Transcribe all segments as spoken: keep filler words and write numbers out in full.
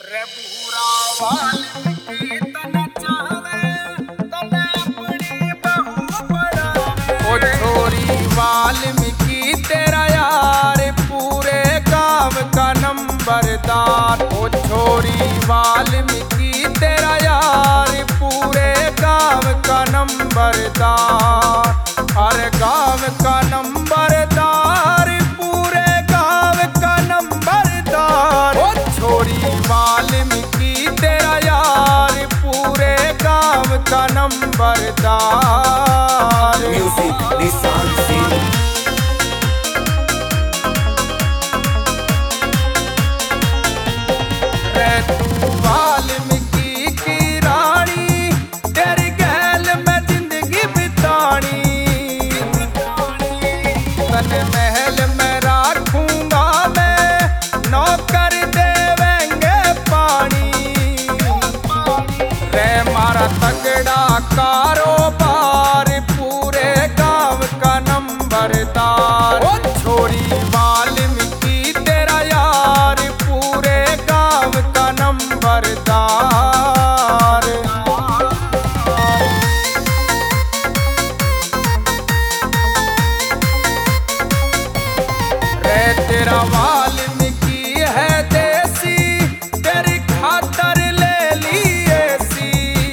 रे पूरा वाल्मीकि तने चावे तने अपनी बहू बनावे। ओ छोरी वाल्मीकि तेरा यार पूरे गांव का नंबरदार। ओ छोरी वाल्मीकि तेरा यार पूरे गांव का नंबरदार। अरे गांव का नंबरदार पूरे गांव का नंबरदार। ओ छोरी वाल्मीकि तेरा यार पूरे गांव का नंबरदार। म्यूजिक निशान सिंह। रे तू वाल्मीकि की रानी तेरी गैल में जिंदगी बितानी। तने महल में रखूंगा मैं नौकर देवेंगे पानी। रे मारा तगड़ा कारोबार पूरे गांव का नंबरदार। ओ छोरी वाल्मीकि तेरा यार पूरे गांव का नंबरदार। रे तेरा वाल्मीकि है देसी तेरी खातर ले लिए सी।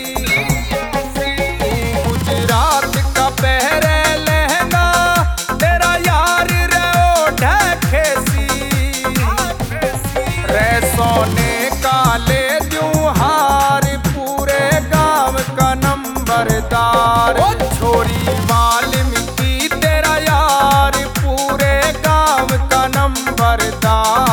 गुजरात का पहरे लहंगा तेरा यार रे ओढ़े खेसी। रे सोने का ले दूं हार पूरे गांव का नंबरदार। ओ छोरी वाल्मीकि तेरा यार पूरे गांव का नंबरदार।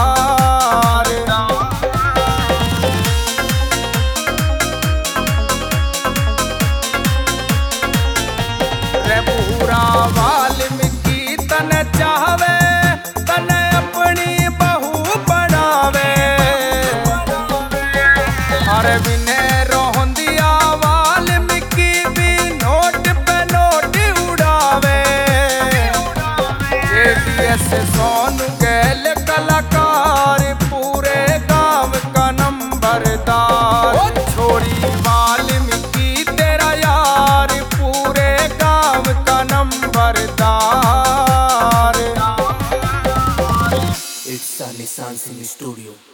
रे पूरा वाल्मीकि तने चाहवे तने अपनी बहू बनावे। अरे विनय रोहंदिया वाल्मीकि भी नोट पे नोट उड़ावे। एडीएस सोनू गैल कलाकार पूरे गांव का नंबरदार। ओ छोरी वाल्मीकि तेरा यार पूरे गांव का नंबरदार। इट्स निशान सिंह स्टूडियो।